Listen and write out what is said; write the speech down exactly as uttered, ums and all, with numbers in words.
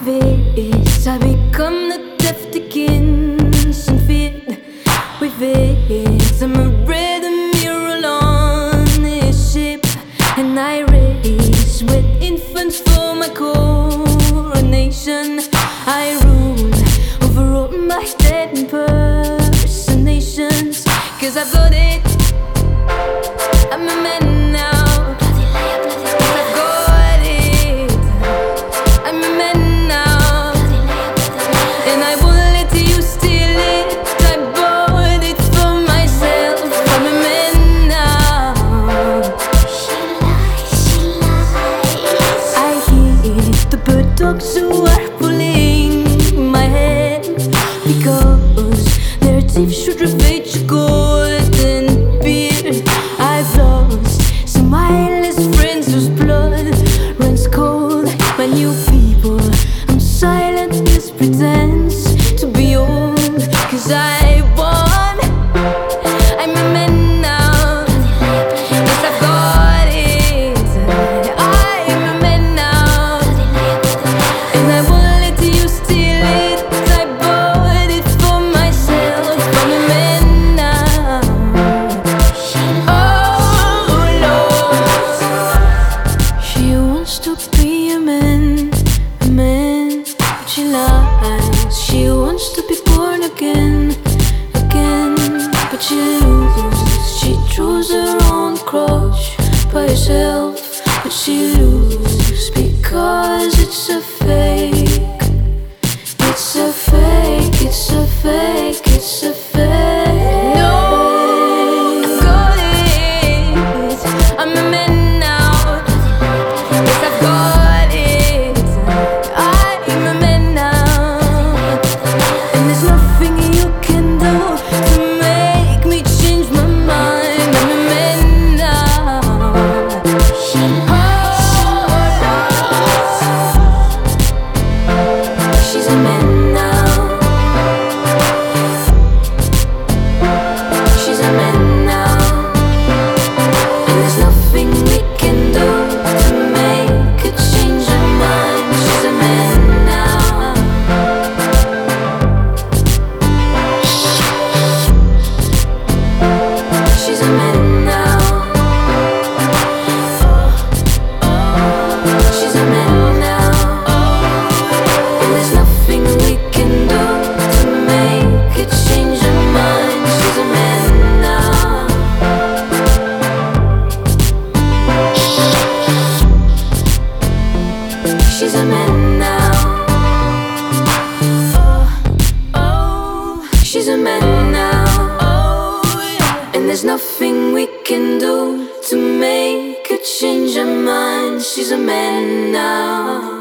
this, I become the deaf against and feared with it. I'm a rhythm mural on this ship, and I race with infants for my coronation. I rule over all my dead impersonations, 'cause I've got it. I'm a man now. Dogs who are pulling my head because their teeth should ravage your golden beard. I've lost some eyeless friends whose blood runs cold. My new people, I'm silent, this pretense to be old, 'cause I won. I'm a man now. Yes, I've got it. I'm a man now. And I won't let you steal it. I bought it for myself. I'm a man now. Oh Lord, she wants to be a man, a man, but she lies. She wants to be born again, again, but she loses. She chose her own cross by herself, but she loses because it's a fake. It's a fake, it's a fake, it's a fake. No, I've got it. I'm a man now. Yes, I've got it. I'm a man now. And there's nothing you can do to make me change my mind. I'm a man now. She's a man now. She's a man now. And there's nothing we can do to make her change her mind. She's a man now. She's a man now. She's a man now. And there's nothing we can do to make her change her mind. She's a man now. She's a man now. Oh, oh, she's a man now. Oh, yeah. And there's nothing we can do to make her change her mind. She's a man now.